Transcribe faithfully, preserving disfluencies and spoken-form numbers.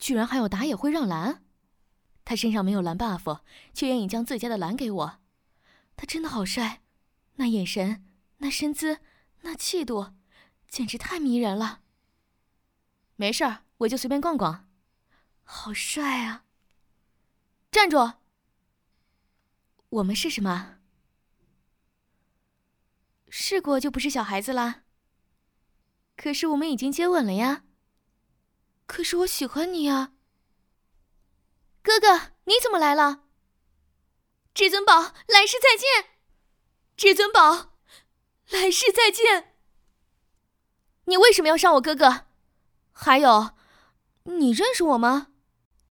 居然还有打野会让蓝。他身上没有蓝 buff， 却愿意将自家的蓝给我。他真的好帅，那眼神，那身姿，那气度，简直太迷人了。没事儿，我就随便逛逛。好帅啊！站住！我们是什么？试过就不是小孩子啦。可是我们已经接吻了呀。可是我喜欢你啊。哥哥，你怎么来了？至尊宝，来世再见！至尊宝，来世再见！你为什么要伤我哥哥？还有，你认识我吗？